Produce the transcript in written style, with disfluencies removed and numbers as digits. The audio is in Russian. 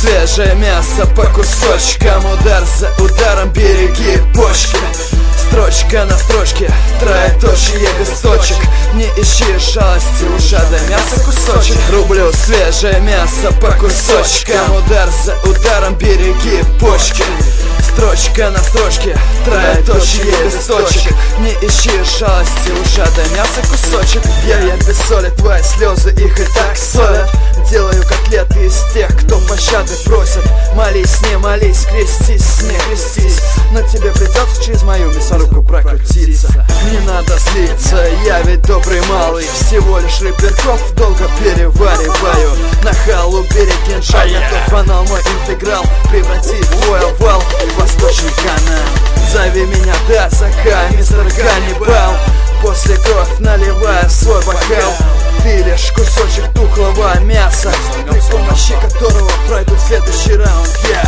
свежее мясо по кусочкам, удар за ударом береги почки. Строчка на строчке, троеточие без точек. Не ищи жалости, ушатое мясо кусочек. Рублю свежее мясо по кусочкам, удар за ударом береги почки. Строчка на строчке, троеточие без точек. Не ищи жалости, ушатое мясо кусочек. Я без соли, твои слезы их и так солят. Делаю котлеты из тех, кто пощады просит. Молись, не молись, крестись, не крестись, но тебе придется через мою мясорубку прокрутиться. Не надо злиться, я ведь добрый малый. Всего лишь рыберков долго перевариваю. На халу бери кинжал, готов анал мой интеграл превратить твой овал в восточный канал. Зови меня Дазака, мистер Ганнибал. После кровь наливая свой бокал, ты лишь кусочек тухлого мяса, при помощи которого пройдут следующий раунд. Я